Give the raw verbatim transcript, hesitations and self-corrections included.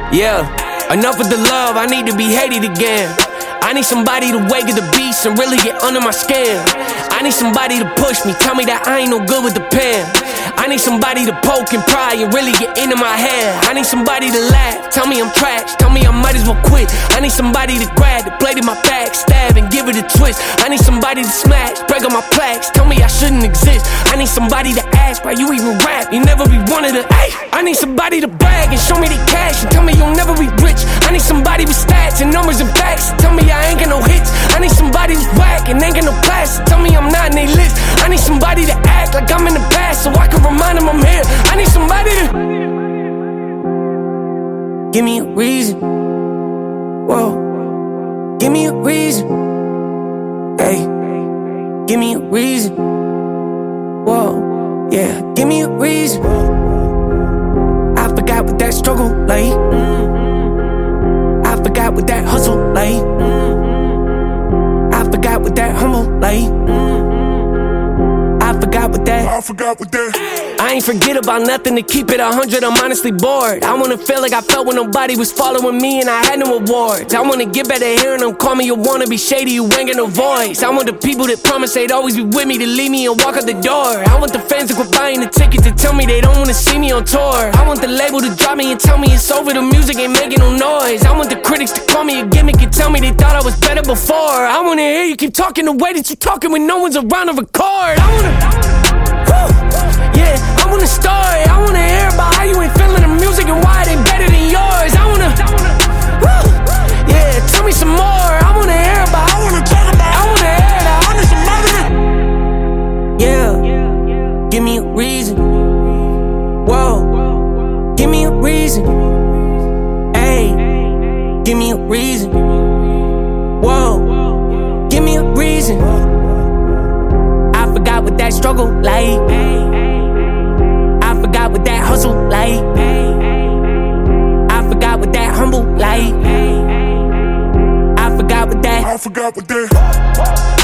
Yeah, enough with the love, I need to be hated again. I need somebody to wake at the beast and really get under my skin. I need somebody to push me, tell me that I ain't no good with the pen. I need somebody to poke and pry and really get into my head. I need somebody to laugh, tell me I'm trash, tell me I might as well quit. I need somebody to grab the blade in my back, stab and give it a twist. I need somebody to smash, break on my plaques, tell me I shouldn't exist. I need somebody to ask why you even rap, you never be one of the ay. I need somebody to brag and show me the cash and tell me you'll never be rich. I need somebody with stats and numbers and facts, tell me I ain't got no hits. I need somebody who's whack and ain't got no class, tell me I'm not in they list. I need somebody to act like I'm in the past so I can remind them I'm here. I need somebody to give me a reason. Whoa, give me a reason. Hey, give me a reason. Whoa, yeah, give me a reason. I forgot what that struggle like. I forgot what that hustle like. I forgot what that humble like. I forgot what that I forgot what that I ain't forget about nothing, to keep it a hundred, I'm honestly bored. I wanna feel like I felt when nobody was following me and I had no awards. I wanna get better hearing them call me, you wanna be shady, you ain't got no voice. I want the people that promise they'd always be with me to leave me and walk out the door. I want the fans to quit buying the tickets to tell me they don't wanna see me on tour. I want the label to drop me and tell me it's over, the music ain't making no noise. I want the critics to call me a gimmick and tell me they thought I was better before. I wanna hear you keep talking the way that you talking when no one's around to record. I wanna Yeah, I want a story. I wanna hear about how you ain't feeling the music and why it ain't better than yours. I wanna, woo, yeah, tell me some more. I wanna hear about. I wanna talk about I wanna hear that. I need somebody to Yeah, give me a reason. Whoa, give me a reason. Hey, give me a reason. Whoa, give me a reason. I forgot what that struggle like. I forgot what that hustle like. I forgot what that humble like. I forgot what that I forgot what that